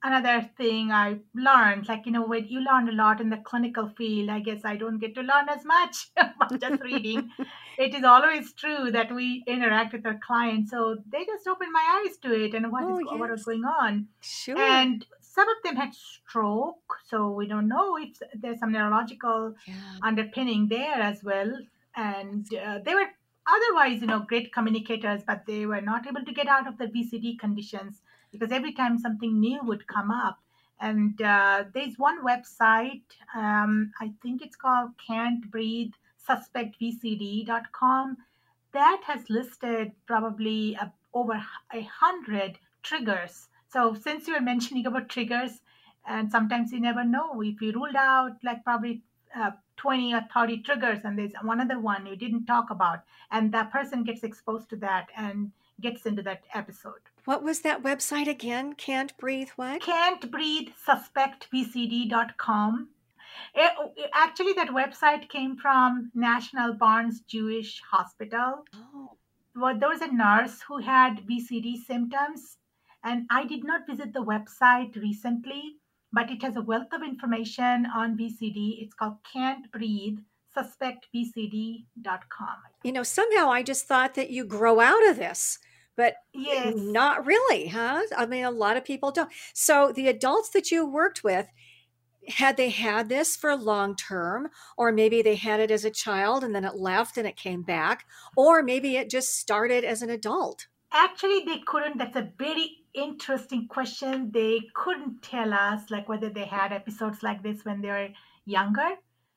another thing I learned. Like, you know, when you learn a lot in the clinical field, I guess I don't get to learn as much by just reading. It is always true that we interact with our clients. So they just opened my eyes to it and what is Oh, what was yes. going on. Sure. And some of them had stroke. So we don't know if there's some neurological Yeah. underpinning there as well. And uh, they were otherwise, you know, great communicators, but they were not able to get out of the B C D conditions because every time something new would come up. And uh, there's one website, um, I think it's called Can't Breathe Suspect V C D dot com, that has listed probably uh, over a hundred triggers. So since you were mentioning about triggers, and sometimes you never know if you ruled out like probably uh, twenty or thirty triggers, and there's one other one you didn't talk about, and that person gets exposed to that and gets into that episode. What was that website again? Can't breathe what? Can't Breathe Suspect V C D dot com. It, it- actually, that website came from National Barnes Jewish Hospital. Oh, Well, there was a nurse who had B C D symptoms, and I did not visit the website recently, but it has a wealth of information on B C D. It's called Can't Breathe Suspect V C D dot com. you know, somehow I just thought that you grow out of this, but Yes. not really, huh? I mean, a lot of people don't. So the adults that you worked with, had they had this for long term, or maybe they had it as a child and then it left and it came back, or maybe it just started as an adult? Actually, they couldn't. That's a very interesting question. They couldn't tell us like whether they had episodes like this when they were younger.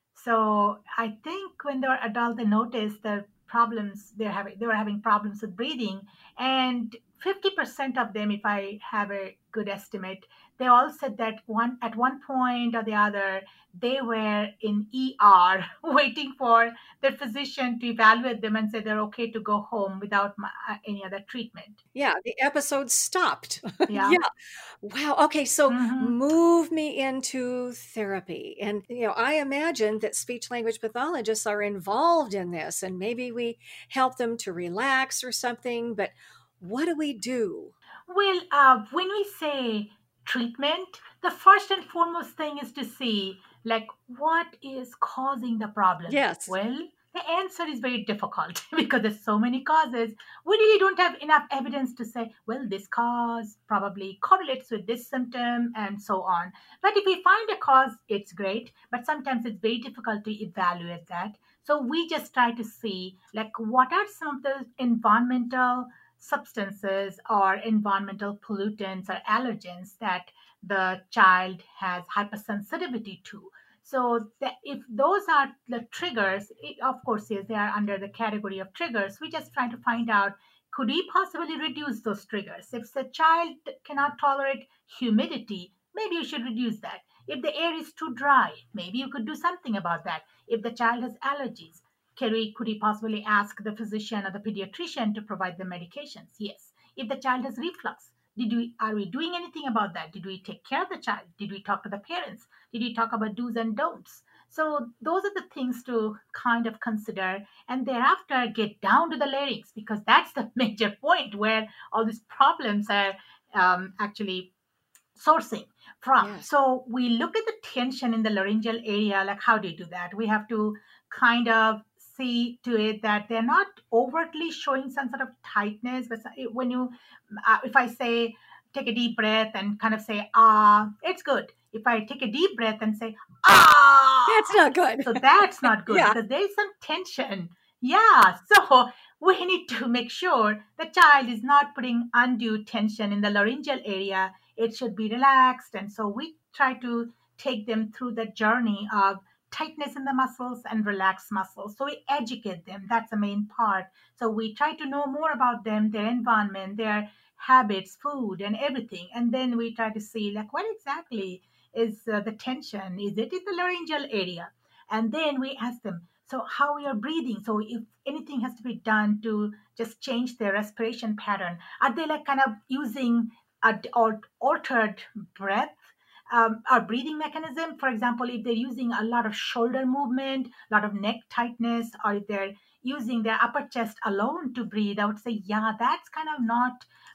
So I think when they were adult, they noticed the problems they're having. They were having problems with breathing, and fifty percent of them, if I have a good estimate, they all said that one at one point or the other they were in E R waiting for their physician to evaluate them and say they're okay to go home without my, uh, any other treatment. Yeah, the episode stopped. Yeah. Yeah. Wow. Okay, so Hmm. move me into therapy. And, you know, I imagine that speech language pathologists are involved in this, and maybe we help them to relax or something, but what do we do? Well, uh, when we say treatment, the first and foremost thing is to see like what is causing the problem. Yes. Well, the answer is very difficult because there's so many causes. We really don't have enough evidence to say, well, this cause probably correlates with this symptom and so on. But if we find a cause, it's great. But sometimes it's very difficult to evaluate that. So we just try to see like what are some of the environmental substances or environmental pollutants or allergens that the child has hypersensitivity to. So that if those are the triggers, it, of course, yes, they are under the category of triggers. We just try to find out could we possibly reduce those triggers. If the child cannot tolerate humidity, maybe you should reduce that. If the air is too dry, maybe you could do something about that. If the child has allergies, could we, could we possibly ask the physician or the pediatrician to provide the medications? Yes. If the child has reflux, did we are we doing anything about that? Did we take care of the child? Did we talk to the parents? Did we talk about do's and don'ts? So those are the things to kind of consider, and thereafter get down to the larynx because that's the major point where all these problems are um, actually sourcing from. Yes. So we look at the tension in the laryngeal area, like how do you do that? We have to kind of see to it that they're not overtly showing some sort of tightness. But when you, uh, if I say, take a deep breath and kind of say, ah, it's good. If I take a deep breath and say, ah, That's not good. so that's not good Yeah. because there's some tension. Yeah. So we need to make sure the child is not putting undue tension in the laryngeal area. It should be relaxed. And so we try to take them through the journey of tightness in the muscles and relaxed muscles. So we educate them. That's the main part. So we try to know more about them, their environment, their habits, food, and everything. And then we try to see like what exactly is uh, the tension? Is it in the laryngeal area? And then we ask them, so how you're breathing? So if anything has to be done to just change their respiration pattern, are they like kind of using a or altered breath um, or breathing mechanism? For example, if they're using a lot of shoulder movement, a lot of neck tightness, or if they're using their upper chest alone to breathe, I would say, yeah, that's kind of not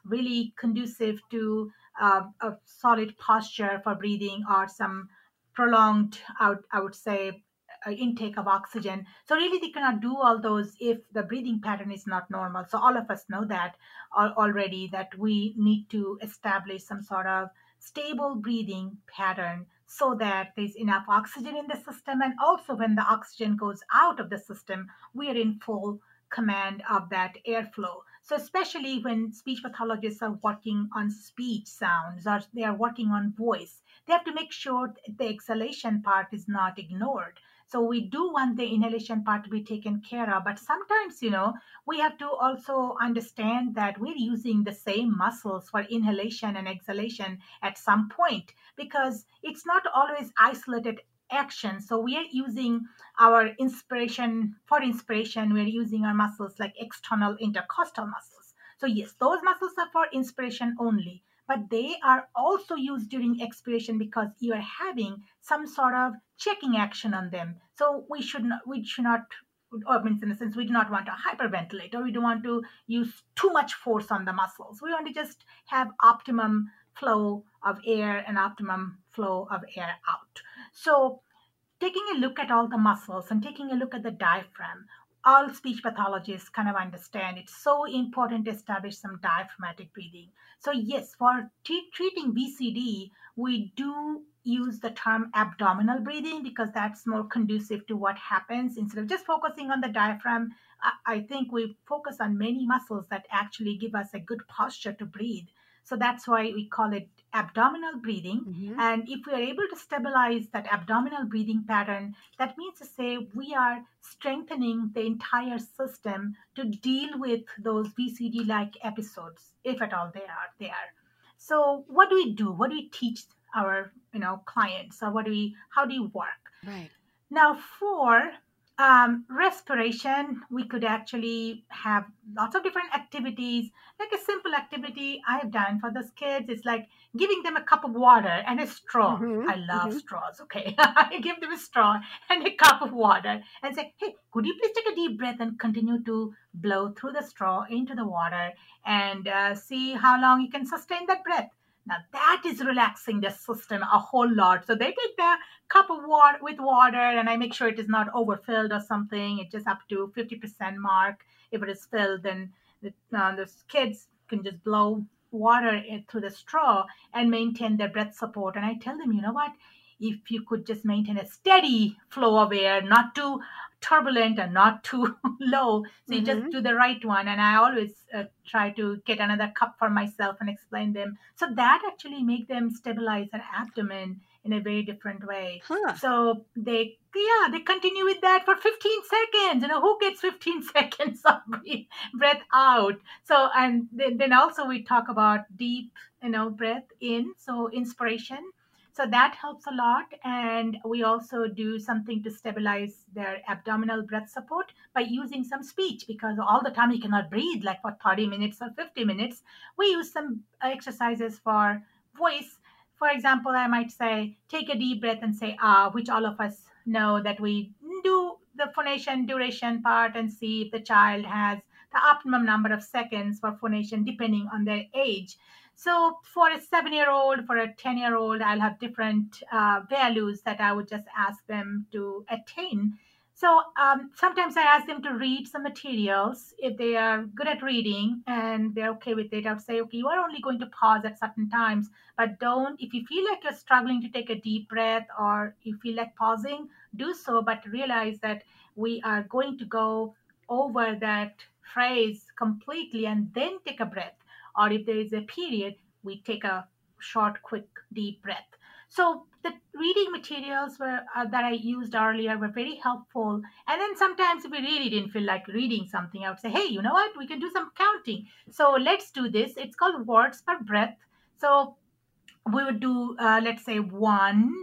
really conducive to uh, a solid posture for breathing or some prolonged, I would, I would say, uh, intake of oxygen. So really they cannot do all those if the breathing pattern is not normal. So all of us know that al- already, that we need to establish some sort of stable breathing pattern so that there's enough oxygen in the system, and also when the oxygen goes out of the system, we are in full command of that airflow. So especially when speech pathologists are working on speech sounds or they are working on voice, they have to make sure the exhalation part is not ignored. So we do want the inhalation part to be taken care of, but sometimes, you know, we have to also understand that we're using the same muscles for inhalation and exhalation at some point, because it's not always isolated action. So we are using our inspiration for inspiration, we're using our muscles like external intercostal muscles. So yes, those muscles are for inspiration only, but they are also used during expiration because you are having some sort of checking action on them. So we should not we should not or means in a sense, we do not want to hyperventilate, or we don't want to use too much force on the muscles. We want to just have optimum flow of air and optimum flow of air out. So taking a look at all the muscles and taking a look at the diaphragm, all speech pathologists kind of understand it's so important to establish some diaphragmatic breathing. So yes, for t- treating B C D, we do use the term abdominal breathing because that's more conducive to what happens. Instead of just focusing on the diaphragm, I, I think we focus on many muscles that actually give us a good posture to breathe. So that's why we call it abdominal breathing. Mm-hmm. And if we are able to stabilize that abdominal breathing pattern, that means to say we are strengthening the entire system to deal with those V C D like episodes, if at all they are there. So what do we do? What do we teach our you know clients, or what do we how do you work? Right. Now, for um, respiration, we could actually have lots of different activities. Like a simple activity I've done for those kids is like giving them a cup of water and a straw. Mm-hmm. I love Mm-hmm. straws. Okay. I give them a straw and a cup of water and say, hey, could you please take a deep breath and continue to blow through the straw into the water and uh, see how long you can sustain that breath. Now that is relaxing the system a whole lot. So they take the cup of water with water, and I make sure it is not overfilled or something. It's just up to fifty percent mark. If it is filled, then the, uh, the kids can just blow water in, through the straw and maintain their breath support. And I tell them, you know what? If you could just maintain a steady flow of air, not too turbulent and not too low, so you Mm-hmm. just do the right one. And I always uh, try to get another cup for myself and explain them. So that actually make them stabilize their abdomen in a very different way. Huh. So they, yeah, they continue with that for fifteen seconds. You know, who gets fifteen seconds of breathe, breath out? So, and then, then also we talk about deep, you know, breath in. So inspiration. So that helps a lot. And we also do something to stabilize their abdominal breath support by using some speech, because all the time you cannot breathe like for thirty minutes or fifty minutes. We use some exercises for voice. For example, I might say, take a deep breath and say, ah, which all of us know that we do the phonation duration part and see if the child has the optimum number of seconds for phonation depending on their age. So for a seven-year-old, for a ten-year-old, I'll have different uh, values that I would just ask them to attain. So um, sometimes I ask them to read some materials. If they are good at reading and they're okay with it, I'll say, okay, you are only going to pause at certain times, but don't, if you feel like you're struggling to take a deep breath or you feel like pausing, do so, but realize that we are going to go over that phrase completely and then take a breath. Or if there is a period, we take a short, quick, deep breath. So the reading materials were uh, that I used earlier were very helpful. And then sometimes if we really didn't feel like reading something, I would say, hey, you know what? We can do some counting. So let's do this. It's called words per breath. So we would do, uh, let's say, one,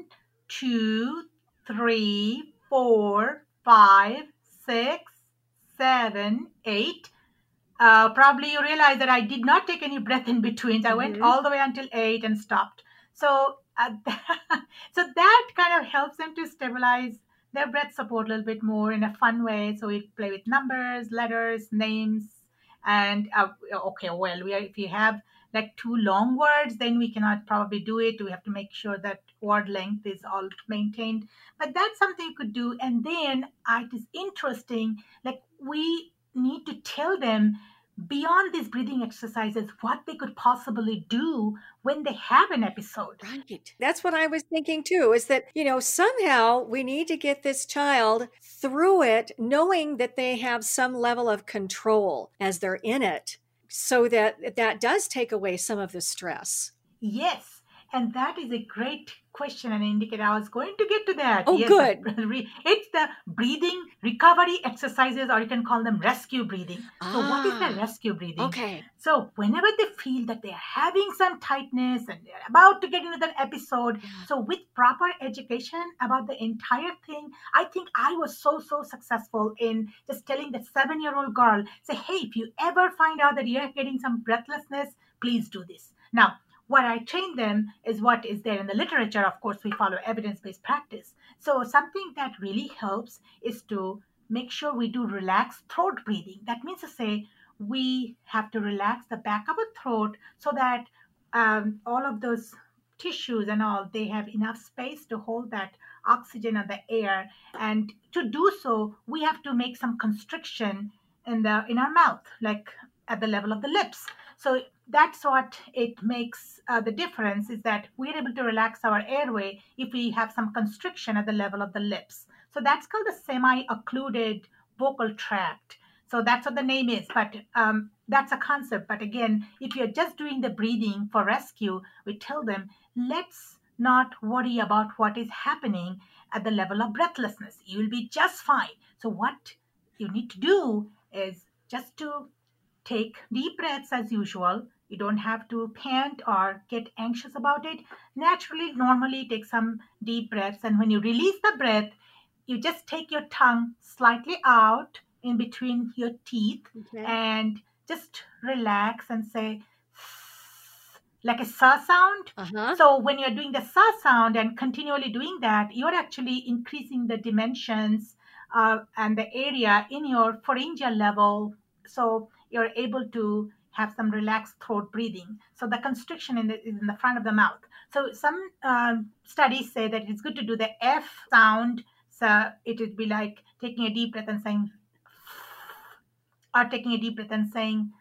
two, three, four, five, six, seven, eight. Uh, probably you realize that I did not take any breath in between. I went Mm-hmm. all the way until eight and stopped. So, uh, so that kind of helps them to stabilize their breath support a little bit more in a fun way. So we play with numbers, letters, names, And uh, okay, well, we are, if you have like two long words, then we cannot probably do it. We have to make sure that word length is all maintained. But that's something you could do. And then uh, it is interesting, like we need to tell them beyond these breathing exercises what they could possibly do when they have an episode. Right. That's what I was thinking too, is that, you know, somehow we need to get this child through it, knowing that they have some level of control as they're in it, so that that does take away some of the stress. Yes, and that is a great question and indicator. I was going to get to that. Oh, yes, good. It's the breathing recovery exercises, or you can call them rescue breathing. So, what is Ah, the rescue breathing? okay. So, whenever they feel that they are having some tightness and they're about to get into that episode, Yeah. so with proper education about the entire thing, I think I was so, so successful in just telling that seven year old girl, say, hey, if you ever find out that you're getting some breathlessness, please do this. Now, what I train them is what is there in the literature. Of course, we follow evidence-based practice. So something that really helps is to make sure we do relaxed throat breathing. That means to say we have to relax the back of the throat so that um, all of those tissues and all, they have enough space to hold that oxygen and the air. And to do so, we have to make some constriction in the in our mouth, like at the level of the lips. So that's what it makes uh, the difference, is that we're able to relax our airway if we have some constriction at the level of the lips. So that's called the semi-occluded vocal tract. So that's what the name is, but um, that's a concept. But again, if you're just doing the breathing for rescue, we tell them, let's not worry about what is happening at the level of breathlessness. You'll be just fine. So what you need to do is just to take deep breaths as usual. You don't have to pant or get anxious about it. Naturally, normally take some deep breaths. And when you release the breath, you just take your tongue slightly out in between your teeth Okay. and just relax and say, like a sa sound. Uh-huh. So when you're doing the sa sound and continually doing that, you're actually increasing the dimensions uh, and the area in your pharyngeal level. So you're able to have some relaxed throat breathing. So the constriction in the, is in the front of the mouth. So some um, studies say that it's good to do the F sound. So it would be like taking a deep breath and saying, or taking a deep breath and saying,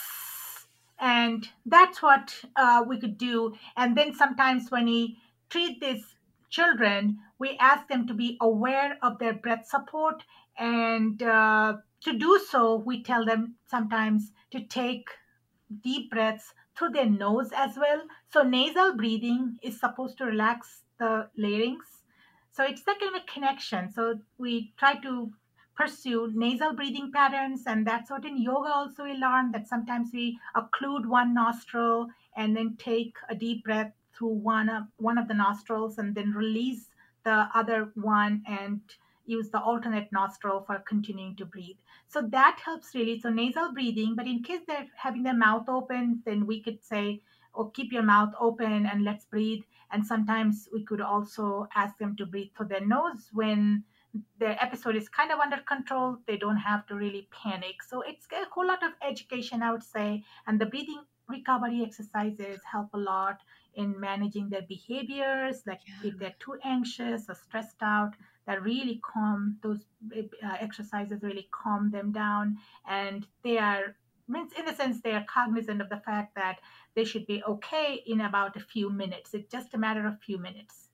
and that's what uh, we could do. And then sometimes when we treat these children, we ask them to be aware of their breath support. And uh, to do so, we tell them sometimes to take deep breaths through their nose as well. So nasal breathing is supposed to relax the larynx. So it's that kind of connection. So we try to pursue nasal breathing patterns, and that's what in yoga also we learn, that sometimes we occlude one nostril and then take a deep breath through one of one of the nostrils and then release the other one and use the alternate nostril for continuing to breathe. So that helps really. So nasal breathing, but in case they're having their mouth open, then we could say, oh, keep your mouth open and let's breathe. And sometimes we could also ask them to breathe through their nose when their episode is kind of under control. They don't have to really panic. So it's a whole lot of education, I would say. And the breathing recovery exercises help a lot in managing their behaviors. Like Yeah. if they're too anxious or stressed out, that really calm those uh, exercises really calm them down. And they are, means in a sense, they are cognizant of the fact that they should be okay in about a few minutes. It's just a matter of few minutes.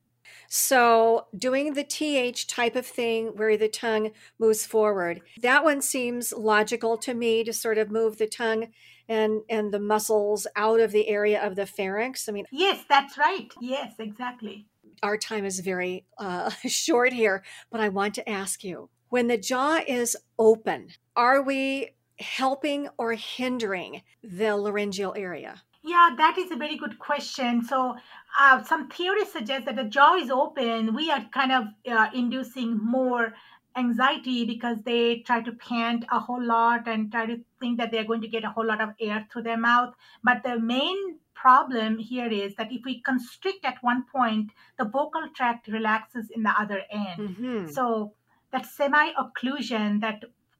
So doing the T H type of thing where the tongue moves forward, that one seems logical to me, to sort of move the tongue and, and the muscles out of the area of the pharynx. I mean, Yes, that's right. Yes, exactly. our time is very uh, short here, but I want to ask you, when the jaw is open, are we helping or hindering the laryngeal area? Yeah, that is a very good question. So, uh, some theories suggest that the jaw is open. We are kind of uh, inducing more anxiety because they try to pant a whole lot and try to think that they're going to get a whole lot of air through their mouth. But the main problem here is that if we constrict at one point, the vocal tract relaxes in the other end. Mm-hmm. So, that semi occlusion, that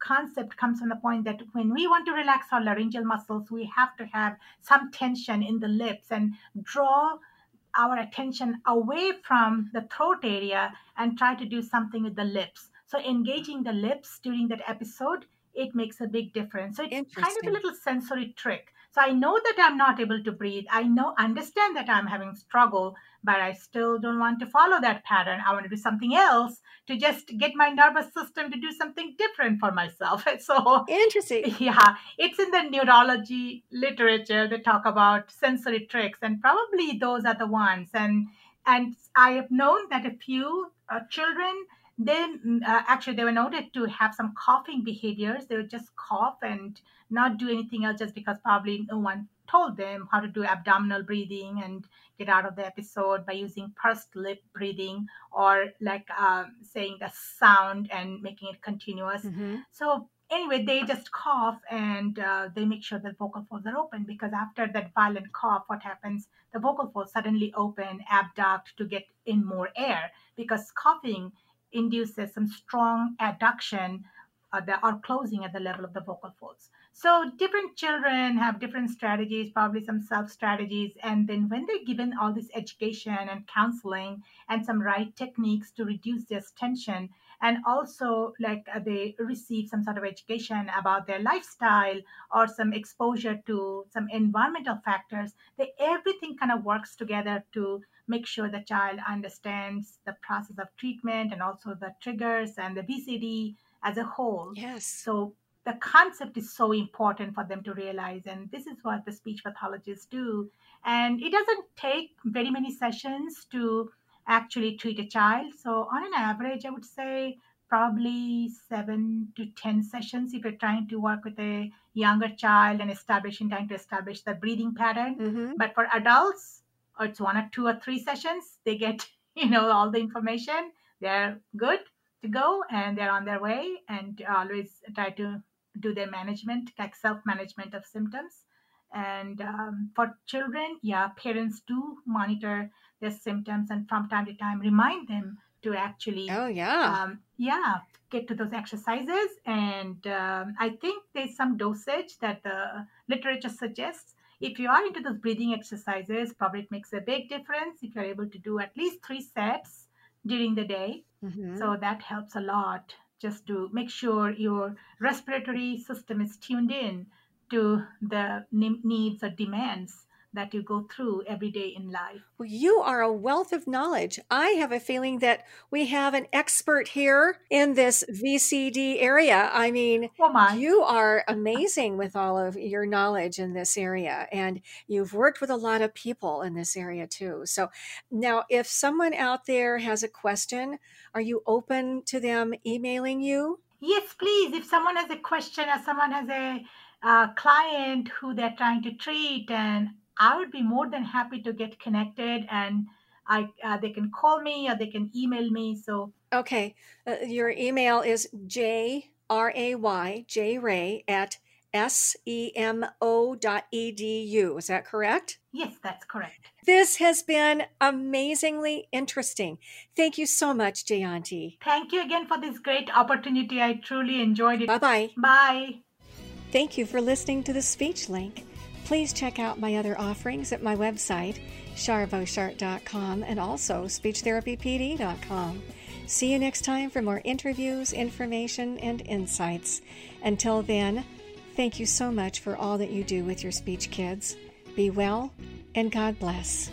concept comes from the point that when we want to relax our laryngeal muscles, we have to have some tension in the lips and draw our attention away from the throat area and try to do something with the lips. So engaging the lips during that episode, it makes a big difference. So it's kind of a little sensory trick. So I know that I'm not able to breathe. I know, understand that I'm having struggle, but I still don't want to follow that pattern. I want to do something else to just get my nervous system to do something different for myself. So interesting. Yeah, it's in the neurology literature they talk about sensory tricks, and probably those are the ones. And and I have known that a few uh, children, then uh, actually they were noted to have some coughing behaviors. They would just cough and not do anything else, just because probably no one told them how to do abdominal breathing and get out of the episode by using pursed lip breathing, or like um, saying the sound and making it continuous. Mm-hmm. So anyway, they just cough and uh, they make sure the vocal folds are open, because after that violent cough, what happens? The vocal folds suddenly open, abduct to get in more air, because coughing induces some strong adduction uh, the, or closing at the level of the vocal folds. So different children have different strategies, probably some self-strategies. And then when they're given all this education and counseling and some right techniques to reduce this tension, and also like uh, they receive some sort of education about their lifestyle or some exposure to some environmental factors, they, everything kind of works together to make sure the child understands the process of treatment and also the triggers and the B C D as a whole. Yes. So the concept is so important for them to realize, and this is what the speech pathologists do. And it doesn't take very many sessions to actually treat a child. So on an average, I would say probably seven to ten sessions if you're trying to work with a younger child and establishing, trying to establish the breathing pattern. Mm-hmm. But for adults, it's one or two or three sessions. They get, you know, all the information. They're good to go and they're on their way, and always try to do their management, like self-management of symptoms. And um, for children, yeah, parents do monitor their symptoms and from time to time remind them to actually, oh yeah, um, yeah, get to those exercises. And um, I think there's some dosage that the literature suggests. If you are into those breathing exercises, probably it makes a big difference if you're able to do at least three sets during the day. Mm-hmm. So that helps a lot, just to make sure your respiratory system is tuned in to the needs or demands that you go through every day in life. Well, you are a wealth of knowledge. I have a feeling that we have an expert here in this V C D area. I mean, oh my. You are amazing with all of your knowledge in this area, and you've worked with a lot of people in this area too. So now, if someone out there has a question, are you open to them emailing you? Yes, please. If someone has a question or someone has a uh, client who they're trying to treat, and I would be more than happy to get connected, and I uh, they can call me or they can email me. So okay, uh, your email is J R A Y J Ray at S E M O dot E D U. Is that correct? Yes, that's correct. This has been amazingly interesting. Thank you so much, Jayanti. Thank you again for this great opportunity. I truly enjoyed it. Bye-bye. Bye. Thank you for listening to the Speech Link. Please check out my other offerings at my website, Shar Boshart dot com, and also speech therapy p d dot com. See you next time for more interviews, information, and insights. Until then, thank you so much for all that you do with your speech kids. Be well, and God bless.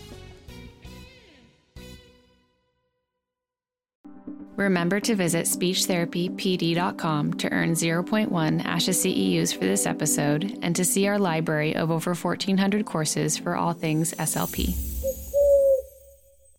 Remember to visit speech therapy p d dot com to earn zero point one ASHA C E Us for this episode and to see our library of over fourteen hundred courses for all things S L P.